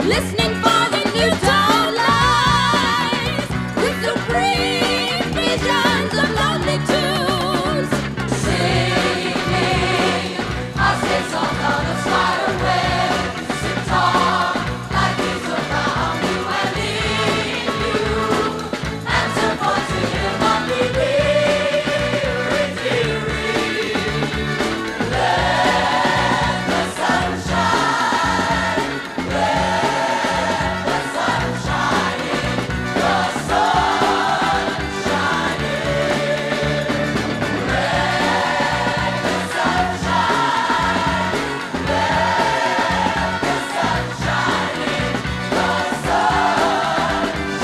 listening for the new dawn light, with supreme visions of lonely tunes, singing our sing song on a spider web, sit tall like these around you and lead you, answer voice to him on the weary, let the sun shine, let the sun shine in, the sun shining, let the sun shine, let the sun shine in, the sun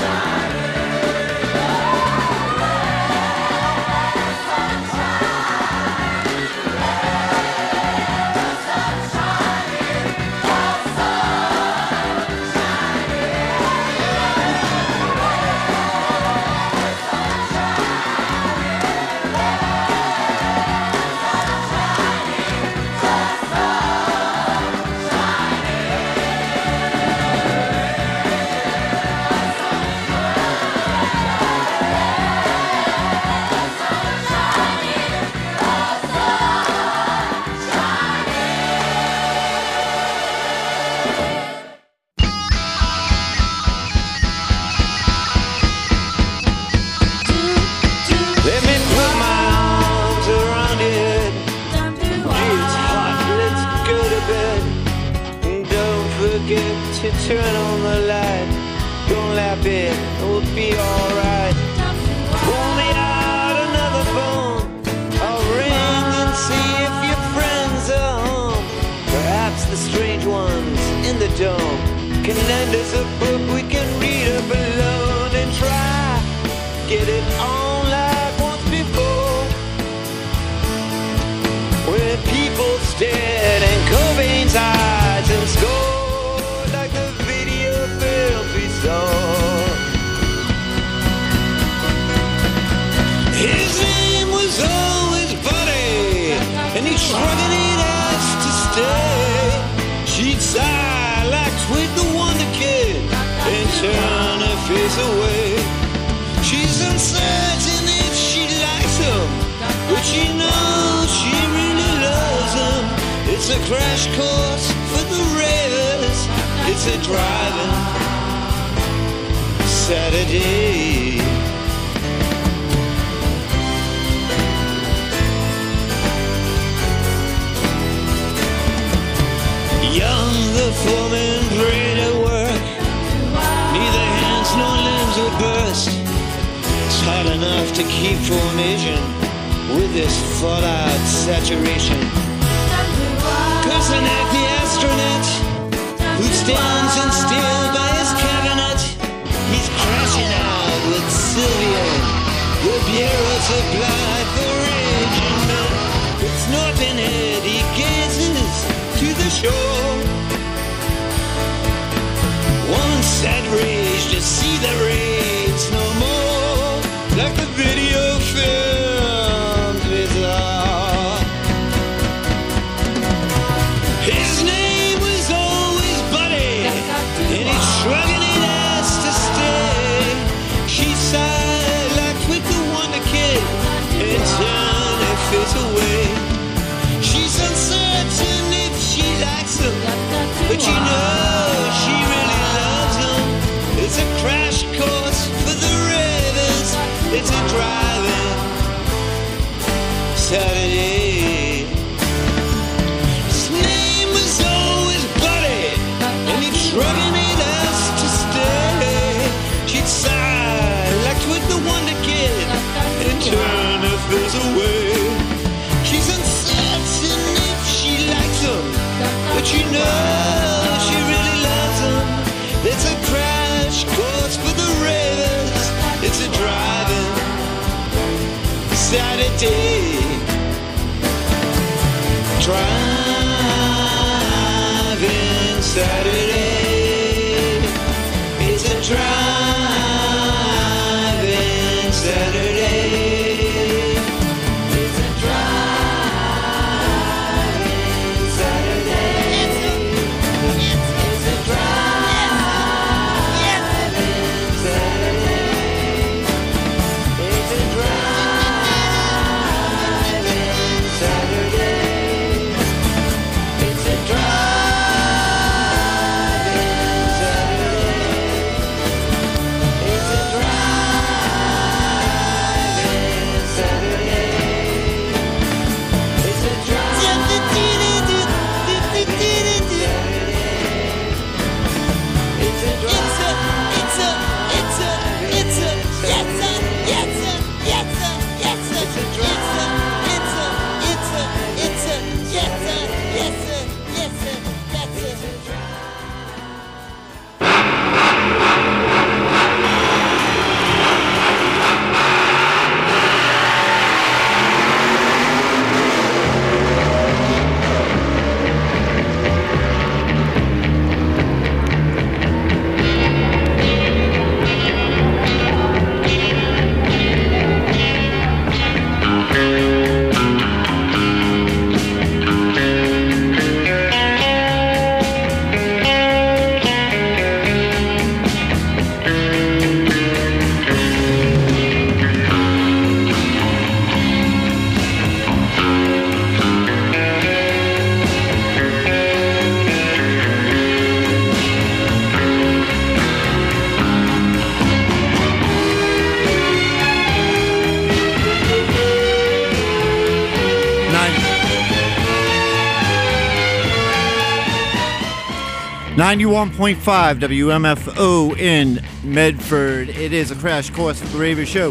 Let me put my arms around your head. It's hot, let's go to bed. And don't forget to turn on the light. Don't laugh it, it'll be alright. Pull me out another phone. I'll ring and see if your friends are home. Perhaps the strange ones in the dome can lend us a book we can read up alone and try. Get it on like once before, when people stared and Cobain's eyes and scored like the video film we saw. His name was always Buddy, and he'd shrug and he'd ask to stay. She'd sigh like Twig the Wonder Kid and turn her face away. She's uncertain if she likes him, but she knows she really loves him. It's a crash course for the ravers. It's a driving Saturday. Young, the foreman prayed at work. Neither hands nor limbs would burst. It's hard enough to keep formation with this fallout saturation. Cursing at the astronaut who stands in still by his cabinet. He's crashing out with Sylvia, the bureau supplied for raging men. With snorting head he gazes to the shore. One sad rage to see the raids no more, like the video films we saw. His name was always Buddy, and he'd shrug and he'd ask to stay. She sighed like Twig the Wonder Kid and turned her face away. She's uncertain if she likes him, but you know she really loves him. It's a crash course 91.5 WMFO in Medford. It is a crash course for the Raver Show.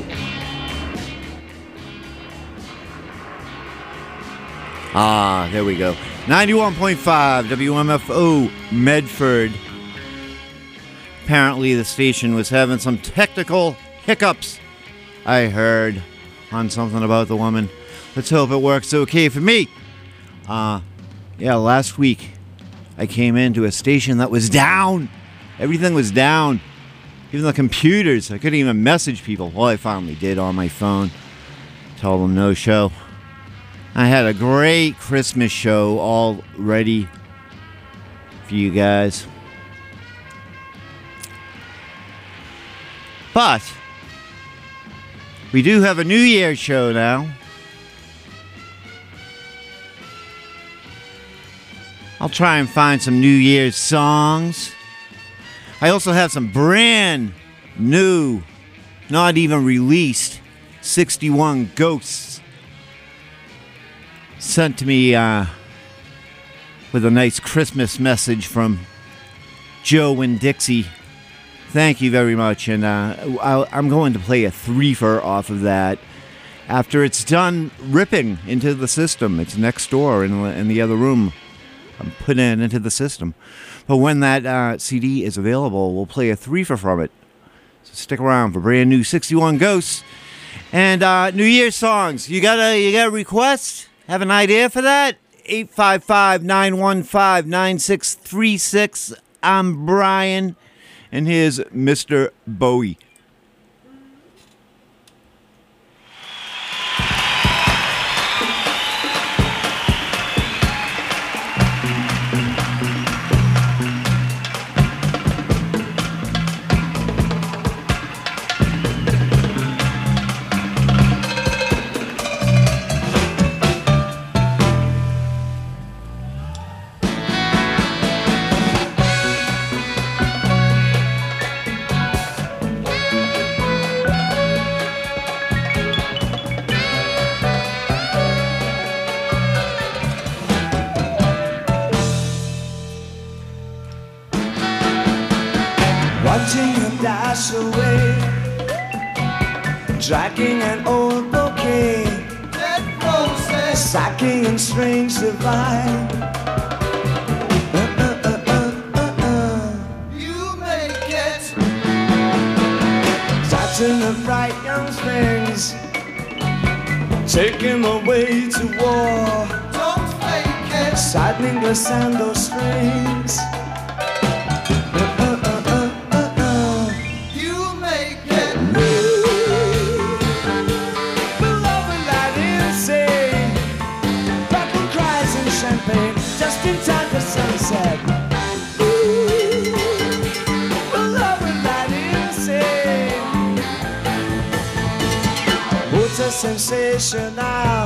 There we go. 91.5 WMFO Medford. Apparently the station was having some technical hiccups, I heard, on something about the woman. Let's hope it works okay for me. Last week I came into a station that was down. Everything was down. Even the computers. I couldn't even message people. Well, I finally did on my phone. Tell them no show. I had a great Christmas show all ready for you guys. But we do have a New Year's show now. I'll try and find some New Year's songs. I also have some brand new, not even released, 61 Ghosts sent to me with a nice Christmas message from Joe and Dixie. Thank you very much. And I'm going to play a threefer off of that after it's done ripping into the system. It's next door in the other room. I'm putting it into the system. But when that CD is available, we'll play a threefer from it. So stick around for brand new 61 Ghosts and New Year's songs. You got a request? Have an idea for that? 855-915-9636. I'm Brian, and here's Mr. Bowie. Watching her dash away, dragging an old bouquet, dead roses, sacking and strange divine. You make it. Touching the bright young things, taking the way to war. Don't fake it. Saddening the sandal strings. Just in time for sunset. Ooh, love with that insane. What's a sensation now?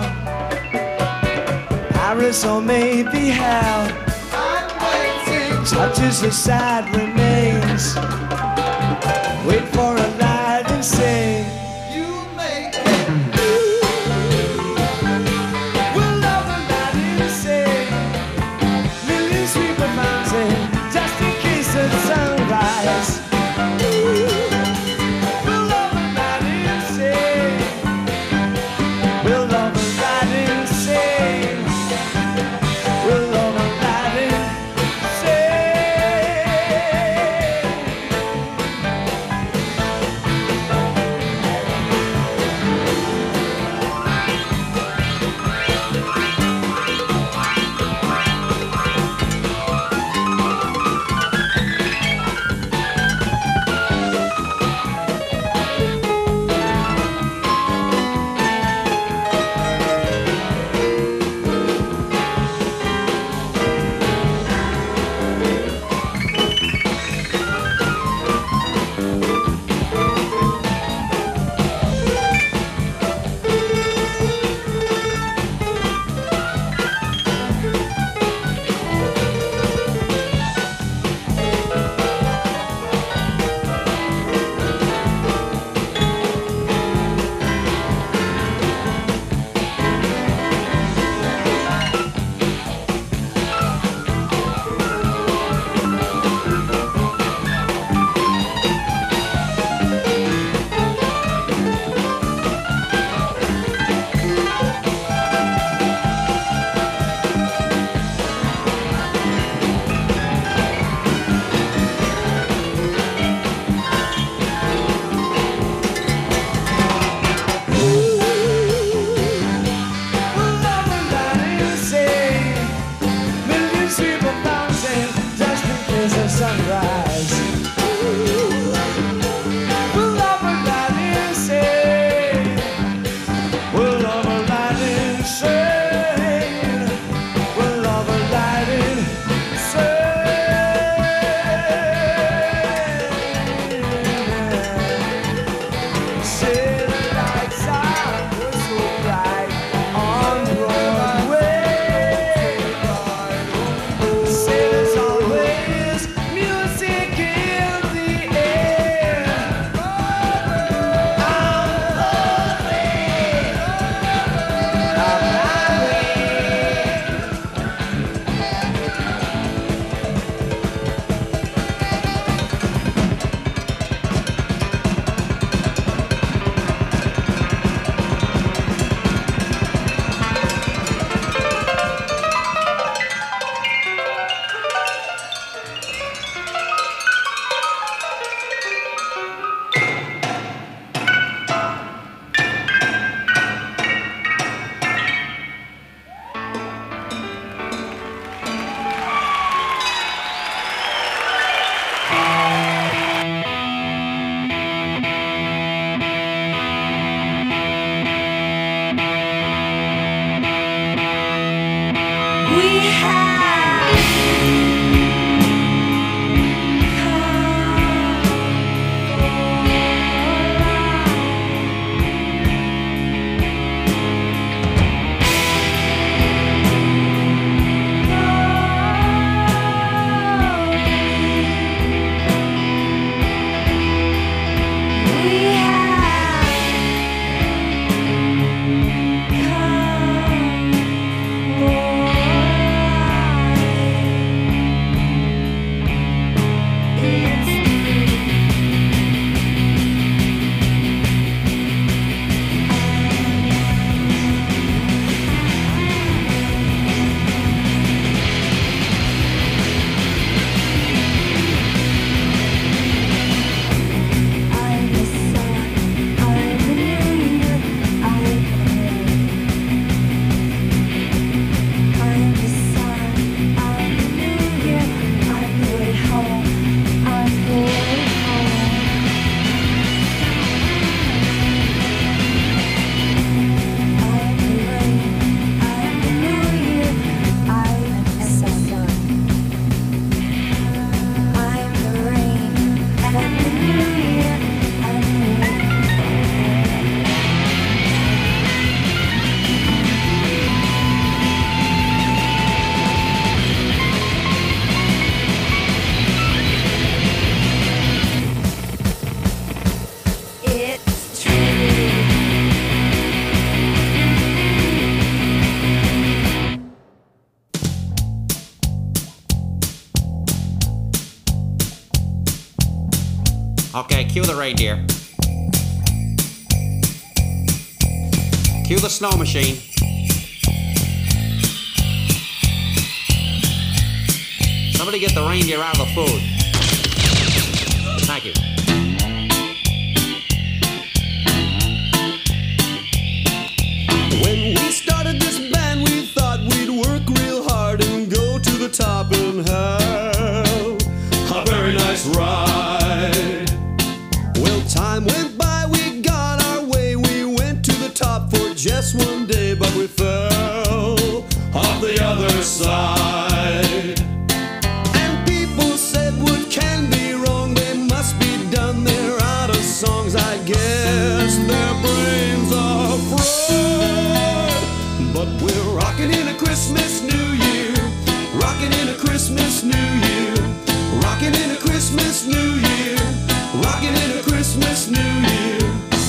Paris or maybe hell. I'm waiting. Touches the sad remains. Wait for a light and say, you make it. Just in case of sunrise. We'll love and that insane. We'll love and that insane. We'll love and that insane. sunrise. Will overnight insane. Will overnight insane. Will overnight insane. Say the lights are so bright on Broadway. Say there's always music in the air. I'm lonely. I'm Okay, cue the reindeer. Cue the snow machine. Somebody get the reindeer out of the food. Thank you. When we started this band, we thought we'd work real hard and go to the top and have a very nice ride. Well, time went by, we got our way. We went to the top for just one day, but we fell off the other side. And people said what can be wrong, they must be done, they're out of songs. I guess their brains are fried. But we're rocking in a Christmas New Year, rocking in a Christmas New Year, rocking in a Christmas New Year, rocking in a Christmas New Year.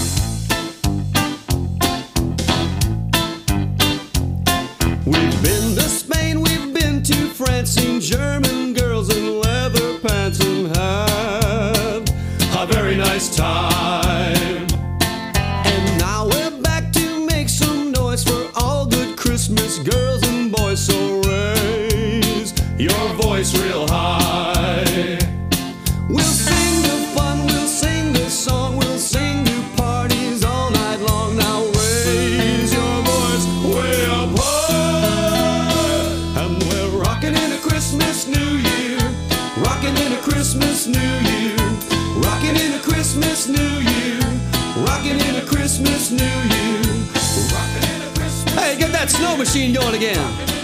We've been to Spain, we've been to France, seen German girls in leather pants and had a very nice time. And now we're back to make some noise for all good Christmas girls and boys. So raise your voice real high. We'll sing the fun, we'll sing the song, we'll sing to parties all night long. Now raise your voice way up high. And we're rocking in a Christmas New Year, rocking in a a Christmas New Year. Rocking in a Christmas New Year. Rocking in a Christmas New Year. Rocking in a Christmas. Hey, get that snow machine going again.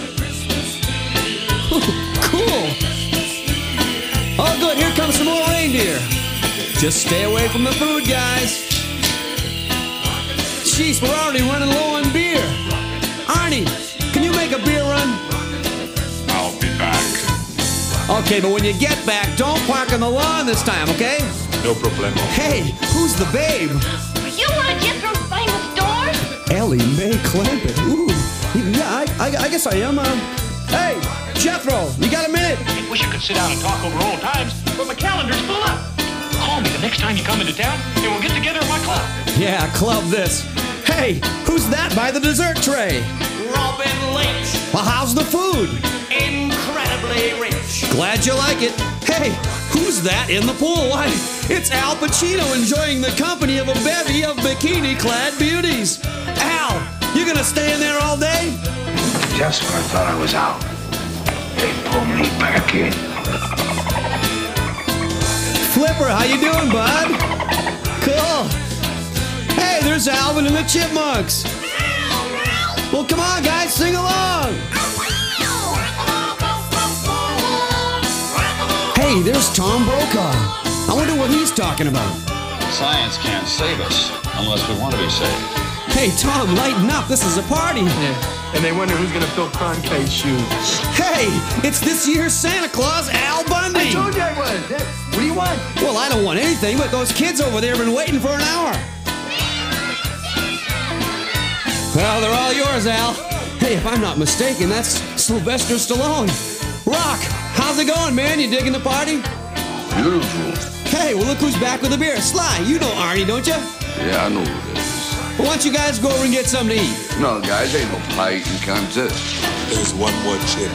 Cool. Oh, good. Here comes some more reindeer. Just stay away from the food, guys. Jeez, we're already running low on beer. Arnie, can you make a beer run? I'll be back. Okay, but when you get back, don't park on the lawn this time, okay? No problemo. Hey, who's the babe? You want to get from famous stores? Ellie Mae Clampett. Ooh, yeah, I guess I am. Hey, Jethro, you got a minute? Wish I could sit down and talk over old times, but my calendar's full up. Call me the next time you come into town, and we'll get together at my club. Yeah, club this. Hey, who's that by the dessert tray? Robin Lynch, Well, how's the food? incredibly rich. Glad you like it. Hey, who's that in the pool? Why, it's Al Pacino enjoying the company of a bevy of bikini-clad beauties. Al, you gonna stay in there all day? Just when I thought I was out, they pulled me back in. Flipper, how you doing, bud? Cool. Hey, there's Alvin and the Chipmunks. Well, come on, guys, sing along. Hey, there's Tom Brokaw. I wonder what he's talking about. Science can't save us unless we want to be saved. Hey, Tom, lighten up. This is a party. Yeah, and they wonder who's gonna fill Cronkite's shoes. Hey, it's this year's Santa Claus, Al Bundy. I told you I was. What do you want? Well, I don't want anything, but those kids over there have been waiting for an hour. Well, they're all yours, Al. Hey, if I'm not mistaken, that's Sylvester Stallone. Rock, how's it going, man? You digging the party? Beautiful. Hey, well, look who's back with the beer. Sly, you know Arnie, don't you? Yeah, I know who it is. Well, why don't you guys go over and get something to eat? No, guys, ain't no fighting contest. There's one more chip.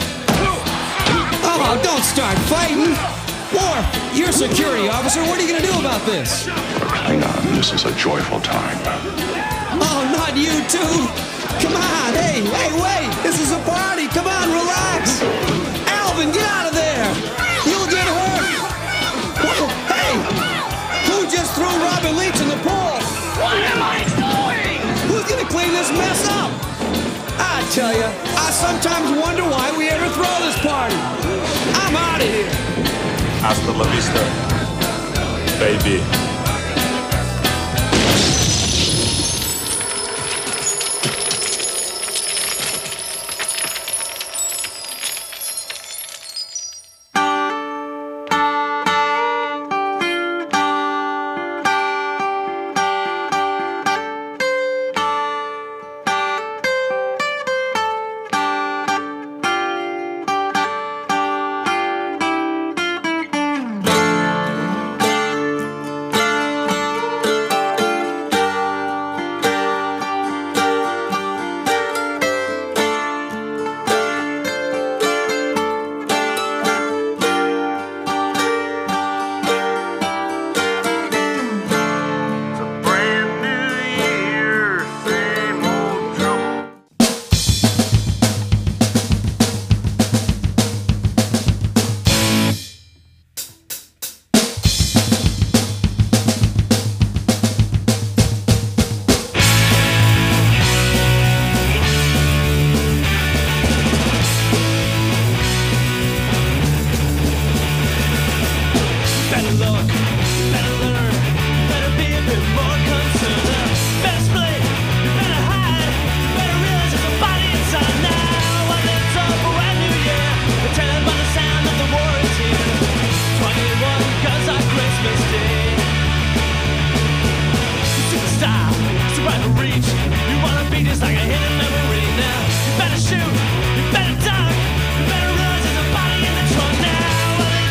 Oh, don't start fighting. Worf, you're a security officer. What are you going to do about this? Hang on, this is a joyful time. Oh, not you too. Come on, hey, wait. This is a party. Come on, relax. Alvin, get out of there. You'll get hurt. Whoa, hey, who just threw Robin Leach in the pool? What am I doing? Who's gonna clean this mess up? I tell you, I sometimes wonder why we ever throw this party. I'm out of here. Hasta la vista, baby.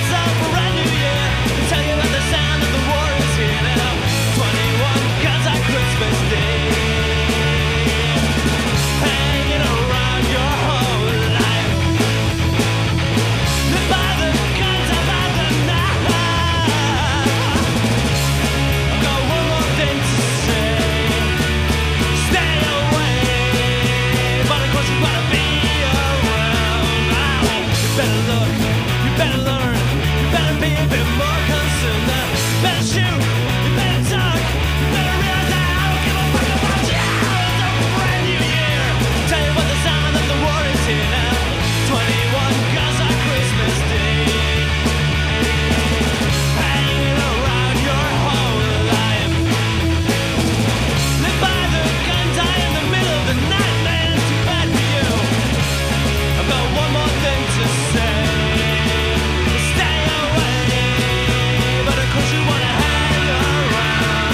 Cause I more concerned. Better shoot, you better talk, you better realize I don't give a fuck about you. It's a brand new year. Tell you what, the sound of the war is here now. 21 guns on Christmas Day. Hanging around your whole life. Live by the gun, die in the middle of the night, man. Too bad for you. I've got one more thing to say. Stay away, but of course you wanna hang around.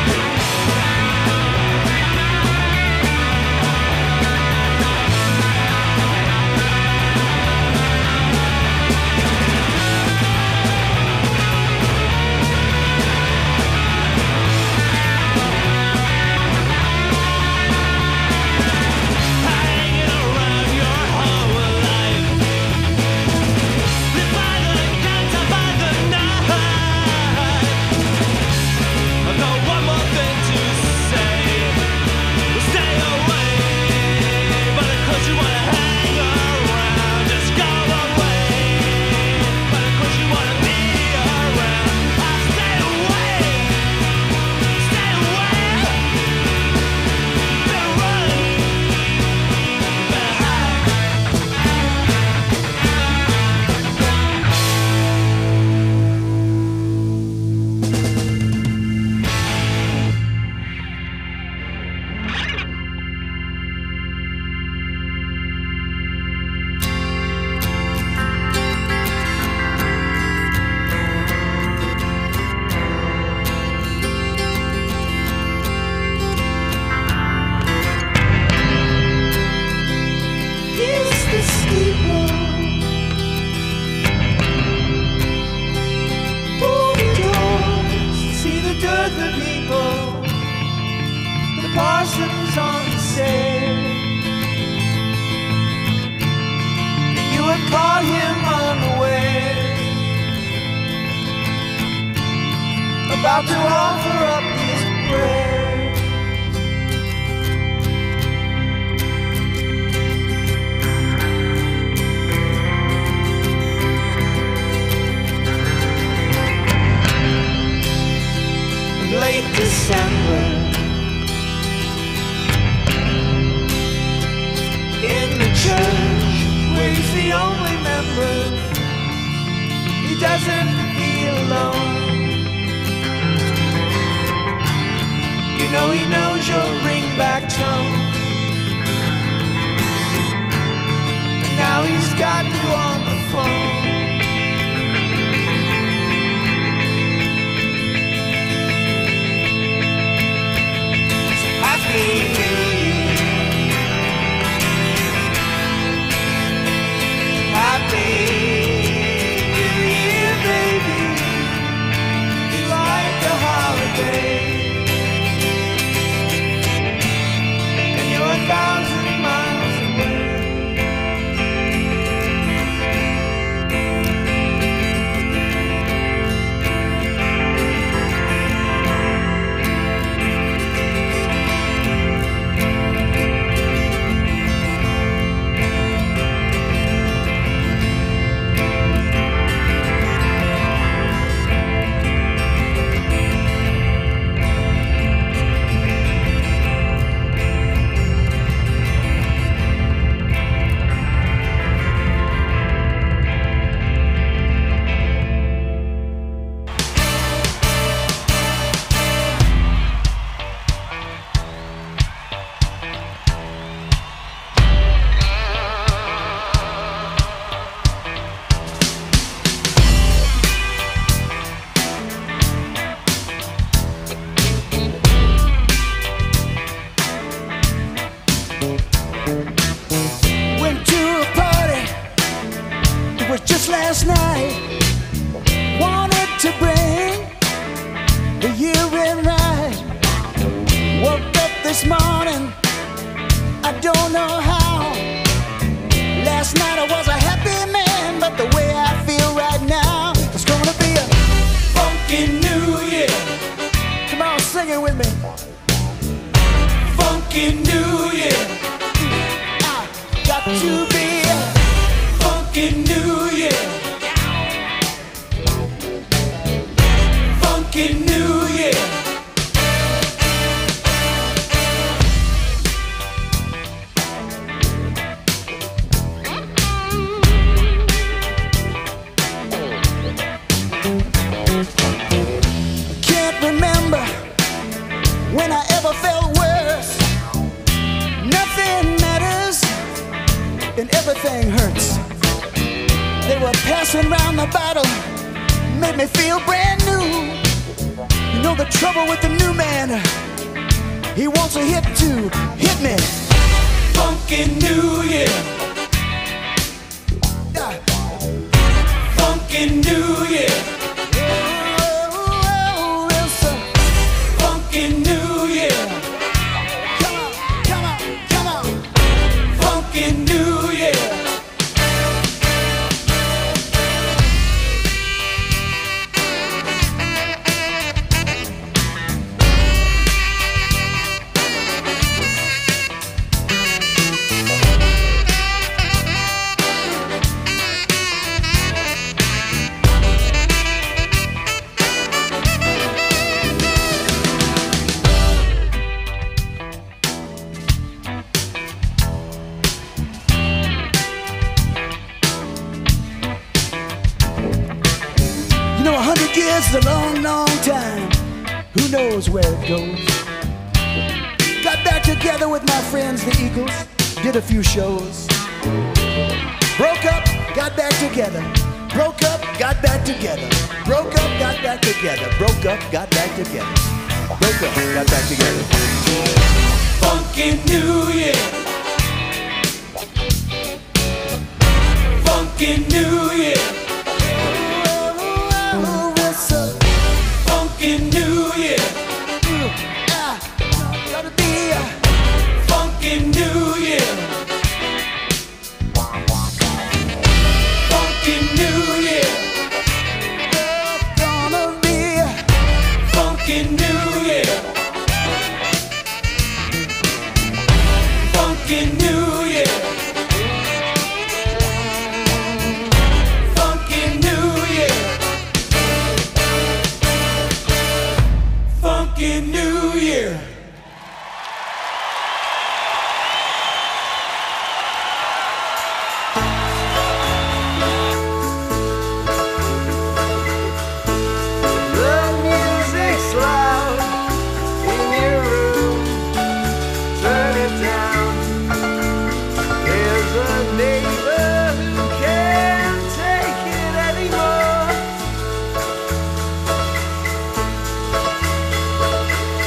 Hanging around your whole life. Live by the gun, die by the night. I've got one more thing to say. Stay away, but of course you wanna hang around. Just go away, but of course you wanna be around. I'll stay away, stay away. Better run, better hide. It's the steeple. Pull the doors, see the dearth of people. The parson's on sale. You have caught him unaware, about to offer up his prayer. Late December, in the church where he's the only member, he doesn't feel alone. You know he knows your ringback tone. And now he's got you on the phone. Happy New Year. Happy New Year, baby. It's like a holiday. And you're 1,000 miles away. last night. Wanted to bring the year in right. Woke up this morning, I don't know how. Last night I was a happy man, but the way I feel right now, it's gonna be a funky new year. Come on, sing it with me. Funky new year. I got to be a funky new year. and everything hurts. They were passing round the bottle, made me feel brand new. You know the trouble with the new man, he wants a hit to hit me. Funky New Year. Funky New Year. Oh, it's a funky New Year. Come on, come on, come on. Funky New Year. You know, 100 years is a long, long time. Who knows where it goes? Got back together with my friends, the Eagles. Did a few shows. Broke up, got back together. Broke up, got back together. Broke up, got back together. Broke up, got back together. Broke up, got back together. Funky New Year. Funky New Year. Oh, it's a funky New Year. Gotta be a funky New Year. Funky New Year. Gonna be a funky New Year. Funky New Year. Funky New Year. Funky New Year. The music's loud in your room. Turn it down. There's a neighbor who can't take it anymore.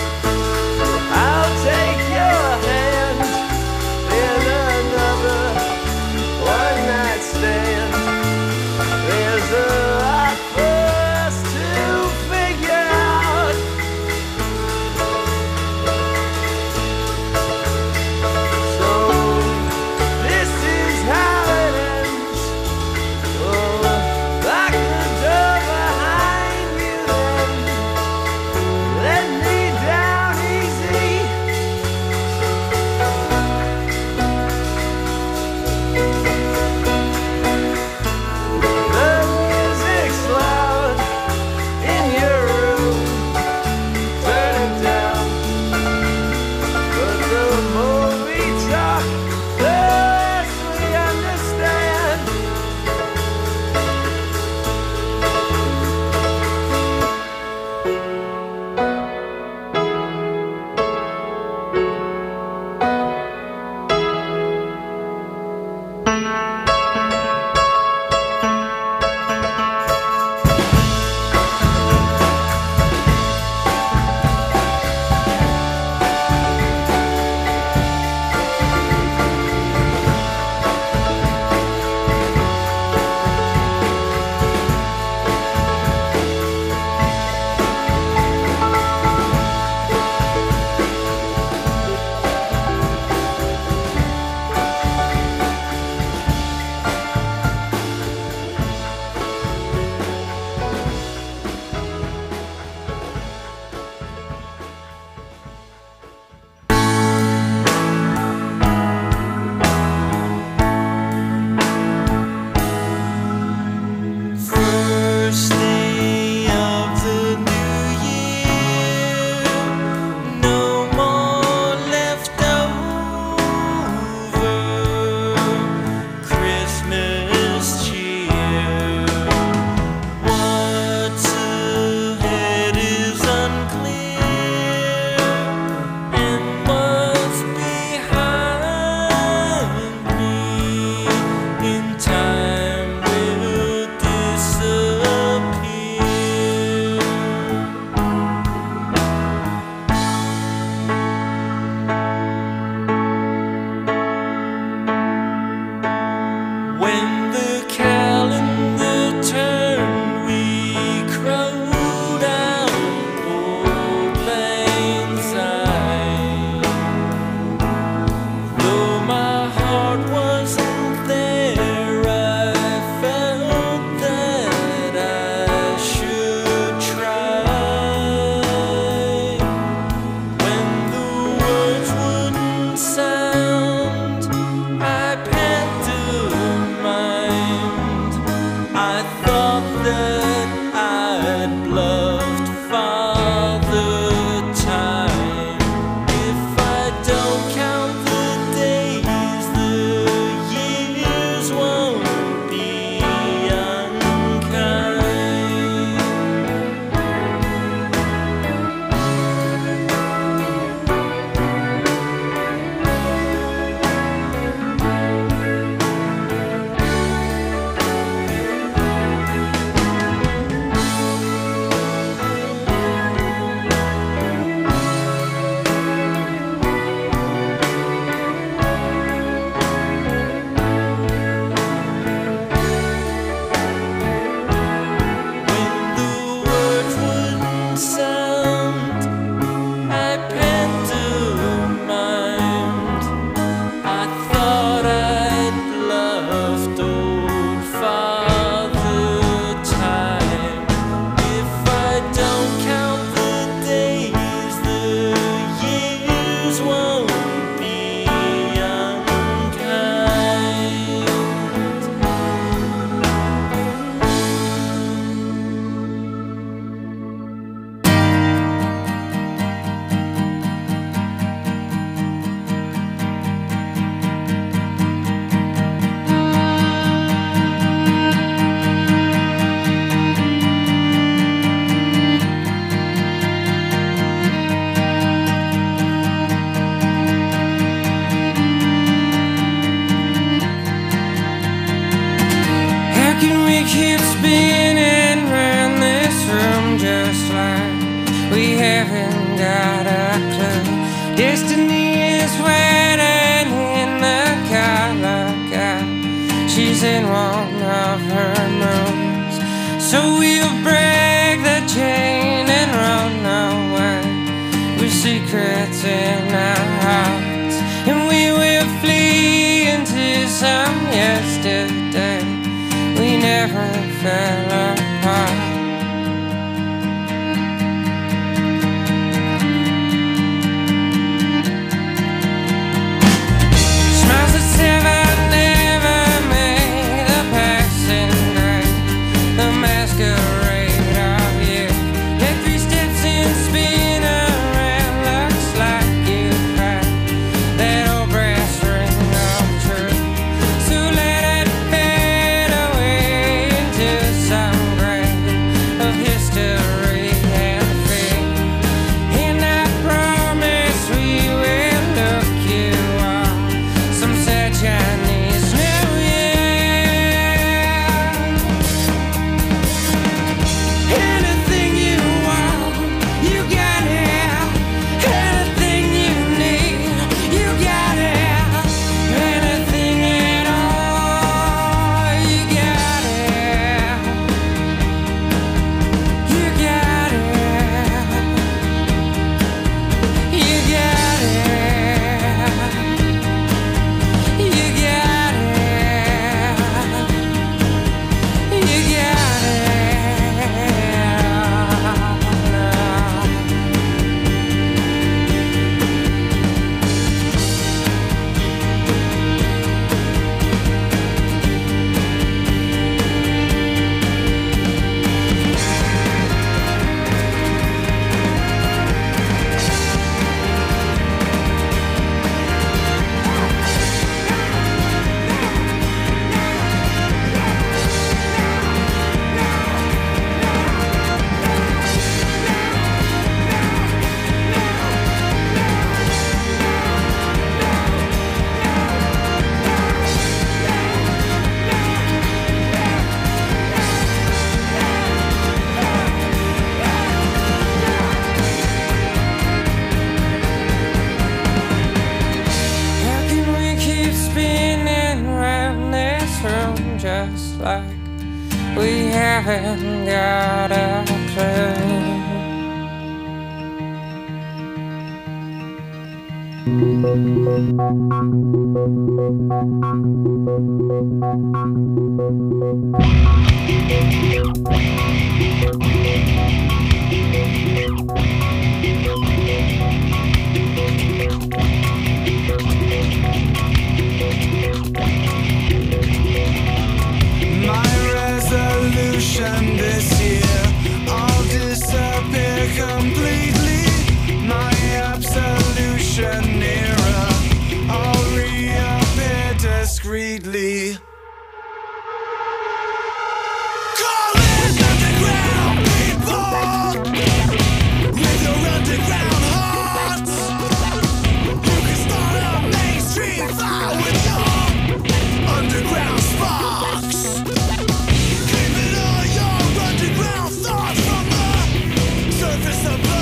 just like we haven't got a clue. Destiny is waiting in the color guy. She's in one of her moons. So we'll break the chain and run away with secrets in our hearts. And we will flee into some yesterday. We never fell apart. Smiles that never made the passing grade. The masquerade of you. Let 3 steps and spin around. Looks like you had that old brass ring of truth. So let it fade away into some grave of history and fate. And I promise we will look you up some sad Chinese New Year. Anything you want, you got it. Anything you need, you got it. Anything at all, you got it. You got it. You got it. You got it. You got it. How can we keep spinning round this room just like we haven't got a clue? My resolution this year, I'll disappear completely. My absolution nearer, I'll reappear discreetly. Call it underground people with your underground hearts. You can start a mainstream fire with your underground sparks. Keeping all your underground thoughts from the surface of the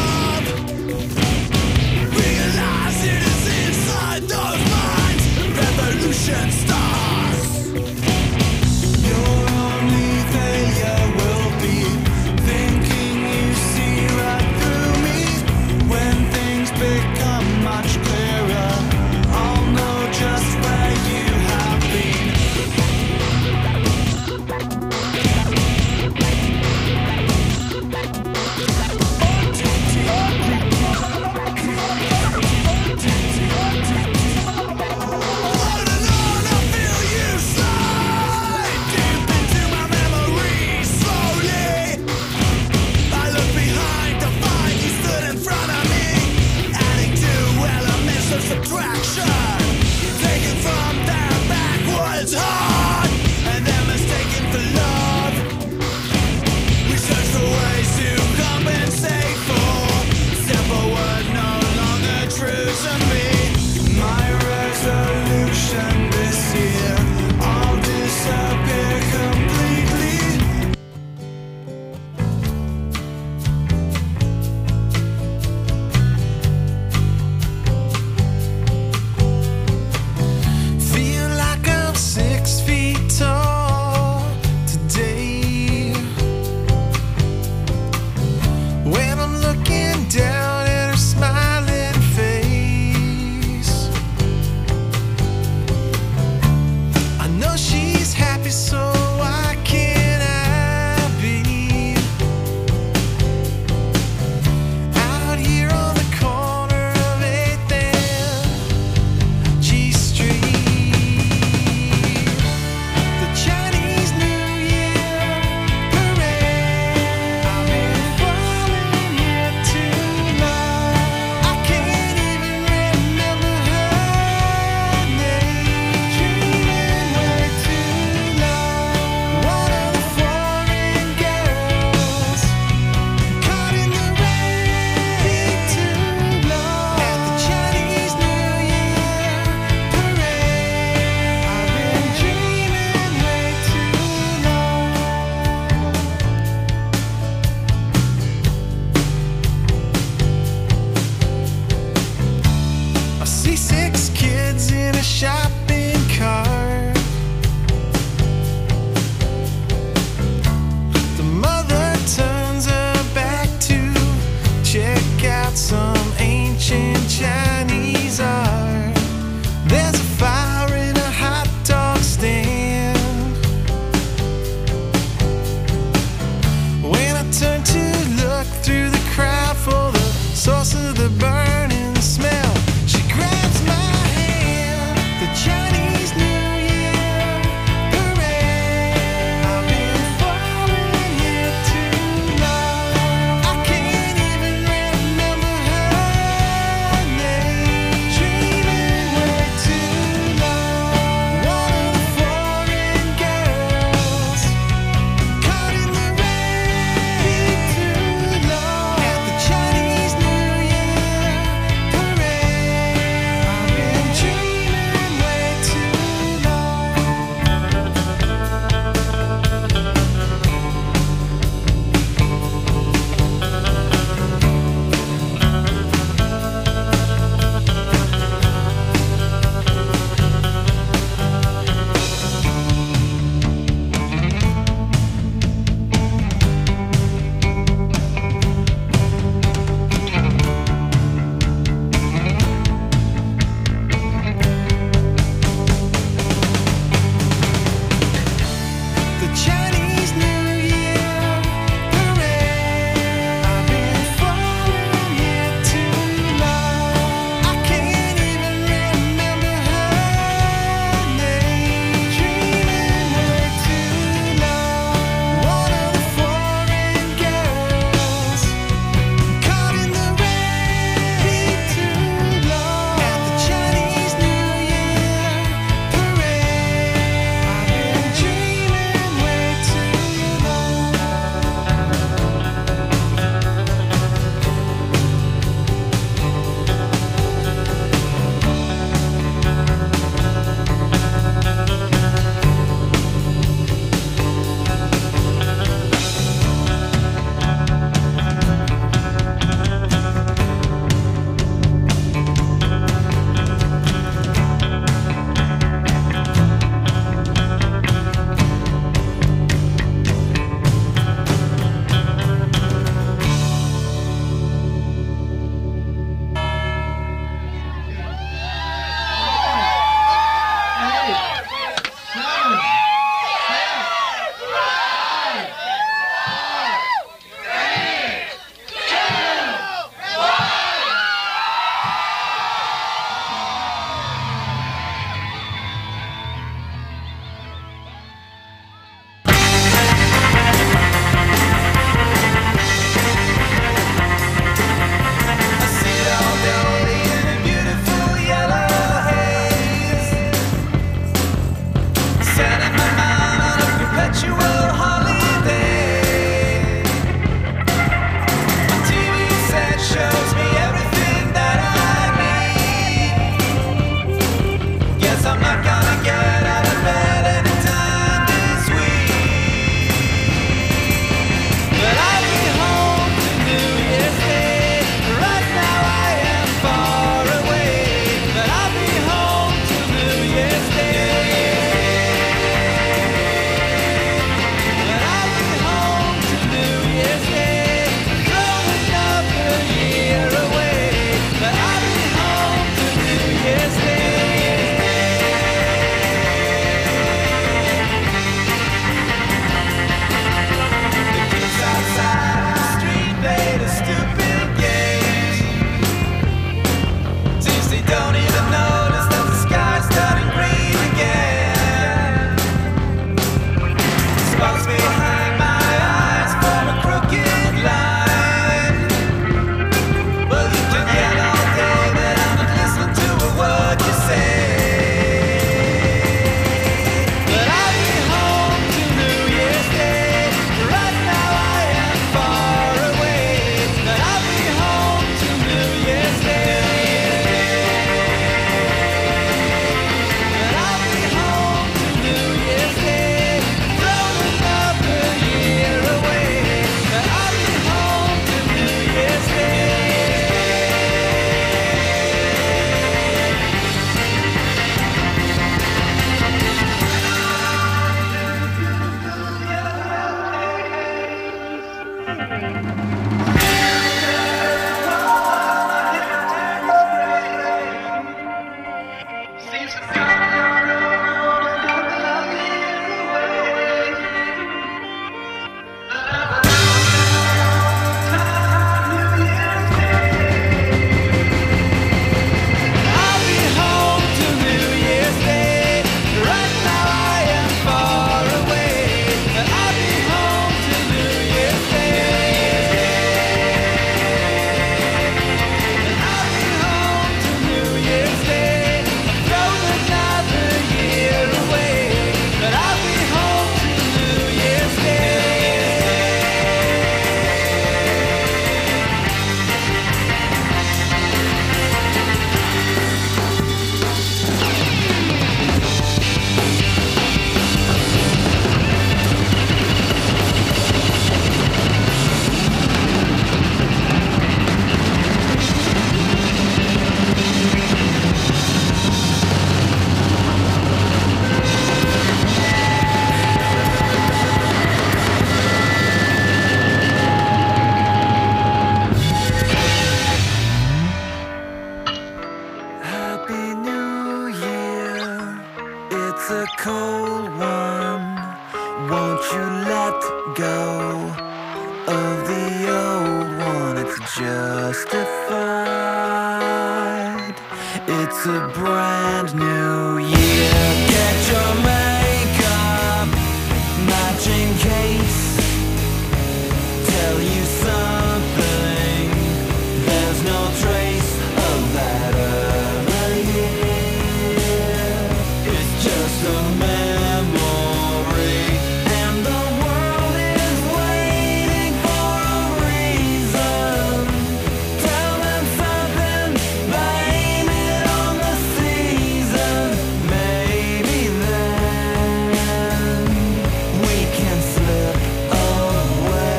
justified. It's a brand new year. Get your makeup, matching case. Tell you something, there's no trace of that other year. It's just a memory, and the world is waiting for a reason. Tell them something, blame it on the season. Maybe then we can slip away.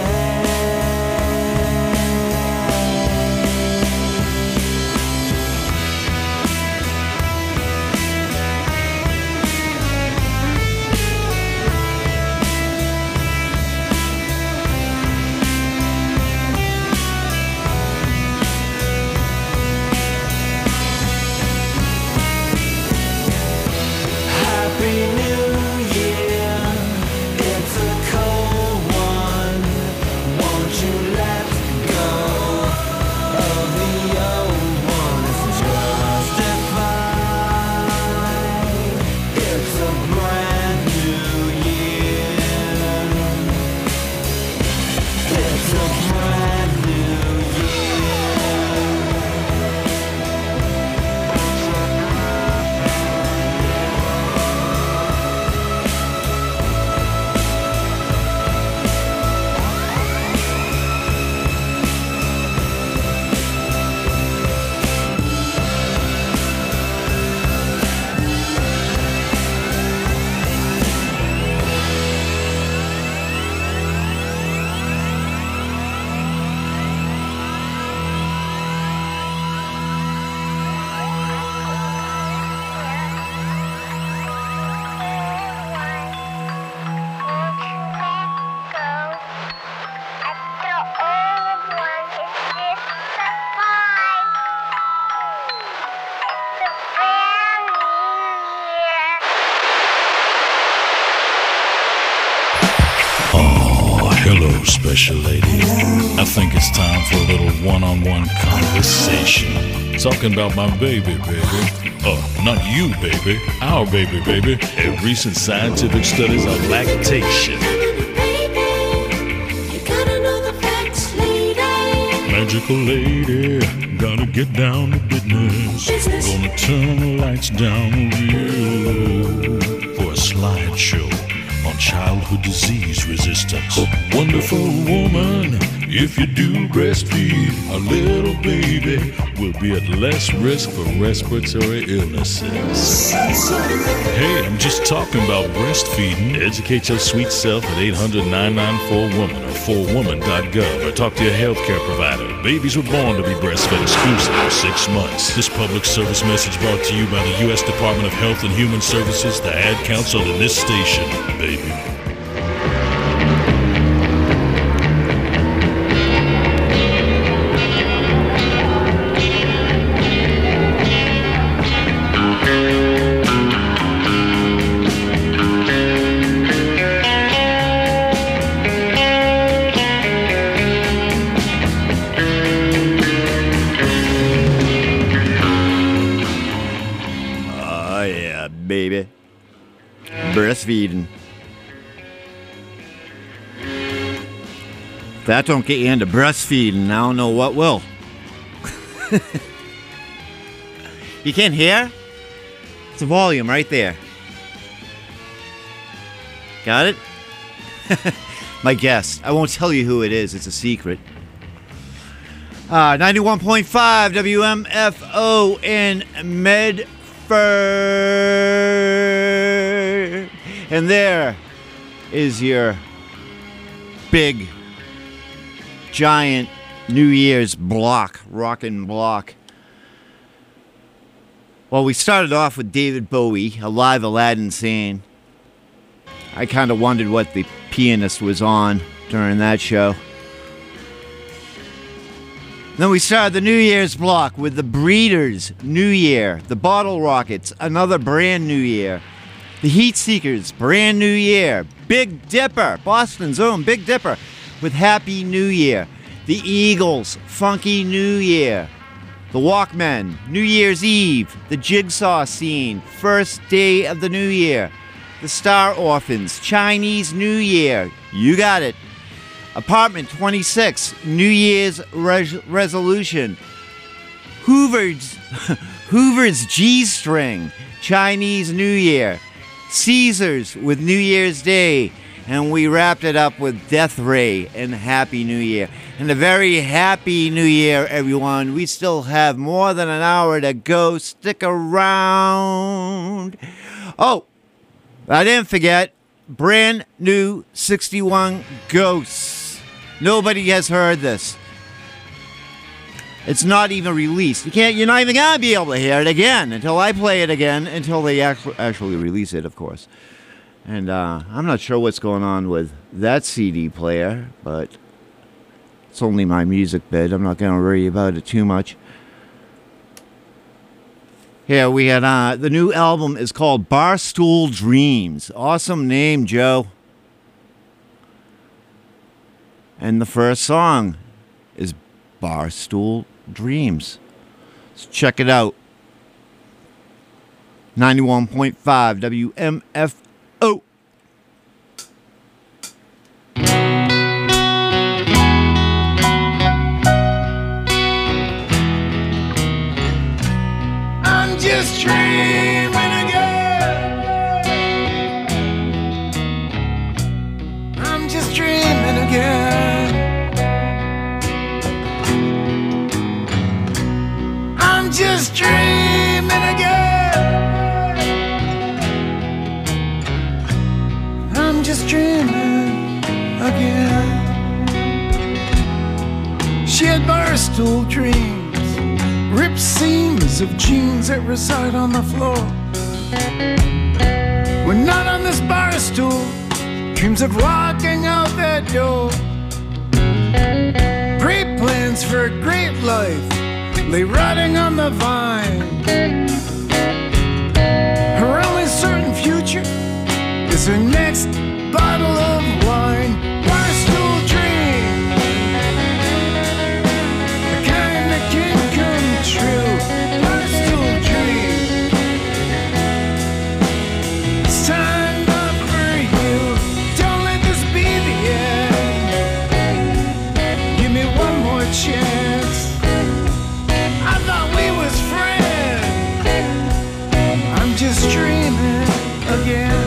Happy New Year, it's a cold one. Won't you let go of the old one? It's justified. It's a brand new year. It's a brand new Oh, hello, special lady. I think it's time for a little one-on-one conversation. Talking about my baby, baby. Not you, baby. Our baby, baby. Recent scientific studies on lactation. Magical lady, gotta get down to business. Gonna turn the lights down real low for a slideshow on childhood disease resistance. Wonderful woman, if you do breastfeed, a little baby will be at less risk for respiratory illnesses. Hey, I'm just talking about breastfeeding. Educate your sweet self at 800-994-WOMAN or 4woman.gov or talk to your healthcare provider. Babies were born to be breastfed exclusive for 6 months. This public service message brought to you by the U.S. Department of Health and Human Services, the Ad Council, and this station, baby. Oh, yeah, baby. Breastfeeding. If that don't get you into breastfeeding, I don't know what will. You can't hear? It's a volume right there. Got it? My guest. I won't tell you who it is. It's a secret. 91.5 WMFO in Medford. And there is your big, giant New Year's block, rockin' block. Well, we started off with David Bowie, a live Aladdin scene. I kind of wondered what the pianist was on during that show. Then we started the New Year's block with the Breeders' New Year, the Bottle Rockets, another brand new year, the Heat Seekers, brand new year, Big Dipper, Boston's own Big Dipper, with Happy New Year, The Eagles, Funky New Year. The Walkmen, New Year's Eve. The Jigsaw Scene, First Day of the New Year. The Star Orphans, Chinese New Year. You got it. Apartment 26, New Year's Resolution. Hoover's G-String, Chinese New Year. Caesars with New Year's Day. And we wrapped it up with Death Ray and Happy New Year. And a very happy New Year, everyone. We still have more than an hour to go. Stick around. Oh, I didn't forget, brand new 61 Ghosts. Nobody has heard this. It's not even released. You're not even gonna be able to hear it again until I play it again, until they actually release it, of course. And I'm not sure what's going on with that CD player, but it's only my music bed. I'm not going to worry about it too much. Here we had the new album is called Barstool Dreams. Awesome name, Joe. And the first song is Barstool Dreams. Let's check it out. 91.5 WMFO. I'm just dreaming again. I'm just dreaming again. I'm just dreaming again. I'm just dreaming again. She had barstool dreams, ripped seams of jeans that reside on the floor. We're not on this bar stool, dreams of walking out that door. Great plans for a great life lay rotting on the vine. Her only certain future is her next bottle of wine. Barstool dream, the kind that can come true. Barstool dream, it's time up for you. Don't let this be the end. Give me one more chance. I thought we was friends. I'm just dreaming again.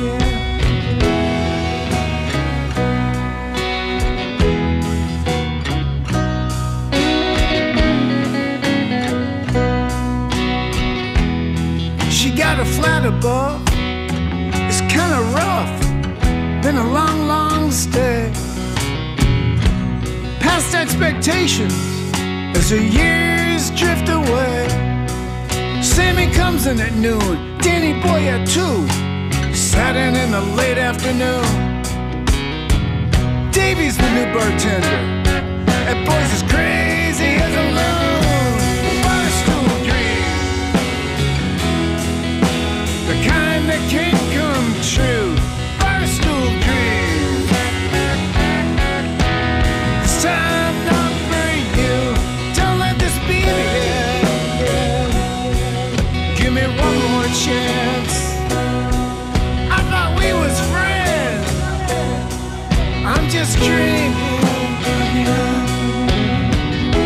She got a flat above. It's kinda rough. Been a long, long stay. Past expectations as the years drift away. Sammy comes in at noon, Danny Boy at 2, Saturn in the late afternoon. Davey's the new bartender, that boy's as crazy as a loon. Barstool dream, the kind that can't come true. Barstool dream, it's time not for you. Don't let this be the end. Give me one more chance. I thought we was friends. I'm just dreaming again.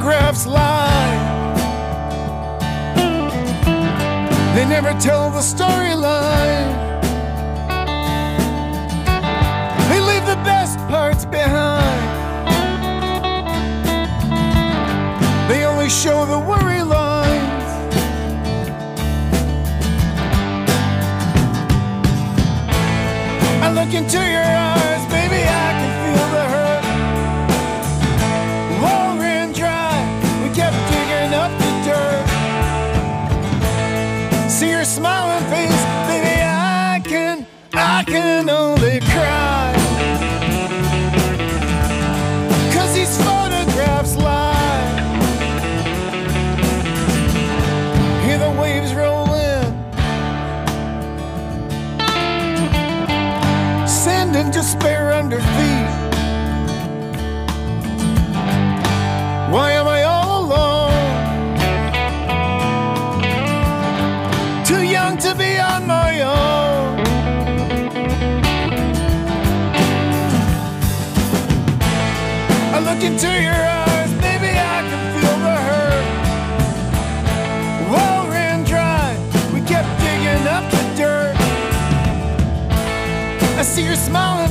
photographs lie. They never tell the storyline. They leave the best parts behind. They only show the worry lines. I look into your eyes, baby, I can feel the hurt. Well ran dry, we kept digging up the dirt. See your smiling face, baby, I can only cry. 'Cause these photographs lie. Hear the waves roll in, sand and despair under feet. Why am I all alone? Too young to be on my own. I look into your eyes, baby, I can feel the hurt. Well ran dry, we kept digging up the dirt. I see your smiling